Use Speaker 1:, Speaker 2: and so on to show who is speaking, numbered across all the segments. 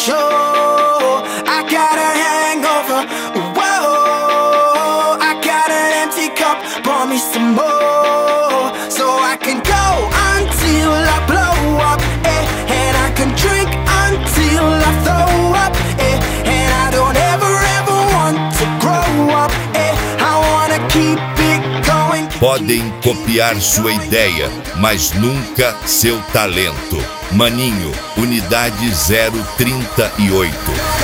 Speaker 1: sure. I got a hangover. Whoa, I got an empty cup. Pour me some more, so I can go until I blow up, and I can drink until I throw up, and I don't ever want to grow up, I wanna keep it going.
Speaker 2: Podem copiar sua ideia, mas nunca seu talento. Maninho, Unidade 038.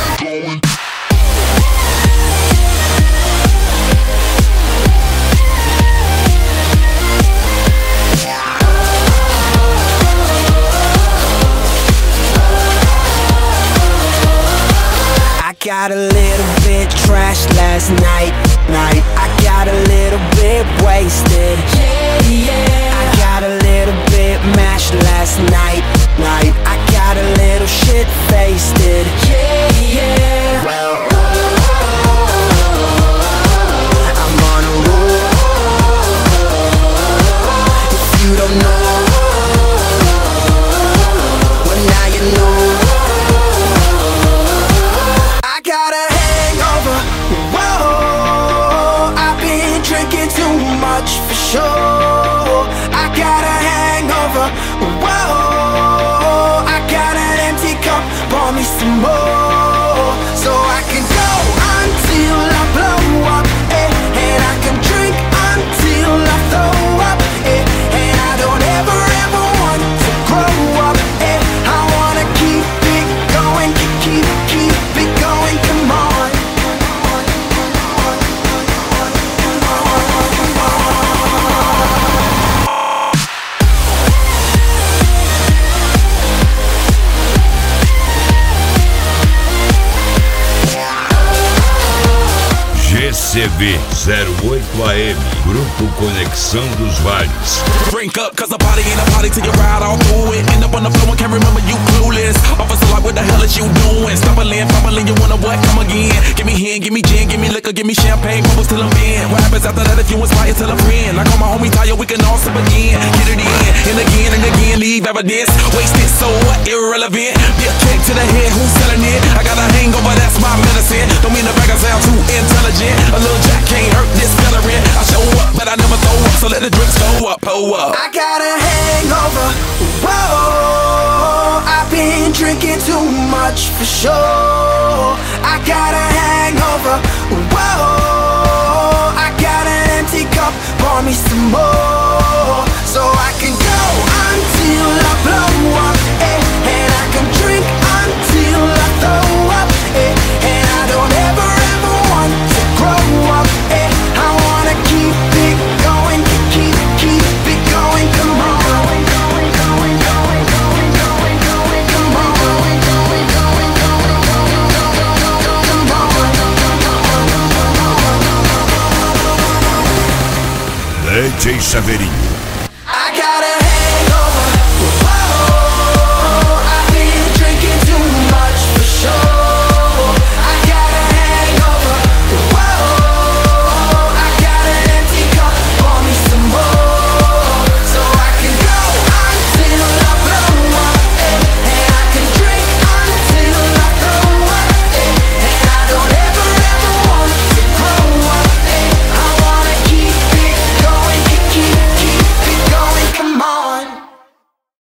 Speaker 1: I got a little bit trashed last night. I got a little bit wasted. I got a little bit mashed last night. I got a little shit faced. Well, I'm on a roll. If you don't know, well now you know. I got a hangover. Whoa, I've been drinking too much for sure. I got a hangover. Whoa, I got an empty cup. Pour me some more, so I can go until I blow up, and I can drink until I throw up, and I don't ever want to grow up, I wanna keep it going, keep it going, come on.
Speaker 2: GCV 08 AM, Grupo Conexão dos Vales.
Speaker 3: Drink up, cause a party ain't a party till you ride all through it. End up on the floor and can't remember you clueless. Officer like, what the hell is you doing? Stumbling, fumbling, you wanna what? Come again. Give me hen, give me gin, give me liquor, give me champagne, bubbles till I'm in. What happens after that if you inspire till I'm friend? Like all my homies tired, we can all sip again. Get it in, and again, leave evidence. Wasted, so what? Irrelevant. Be a kick to the head, who's selling it? I got a hangover, that's my medicine. Don't mean to brag, I sound too intelligent. A little jack can't hurt this veteran. I show up, but I never throw up, so let the drinks go up, pull up.
Speaker 1: I got a hangover. Whoa, I've been drinking too much for sure. I got a hangover. Whoa, I got an empty cup. Pour me some more, so I can go until I blow up, and I can drink until I throw up, and I don't ever want to grow up, I wanna keep it going, keep it going, come on.
Speaker 2: DJ Chaveirinho.
Speaker 1: I got a hangover.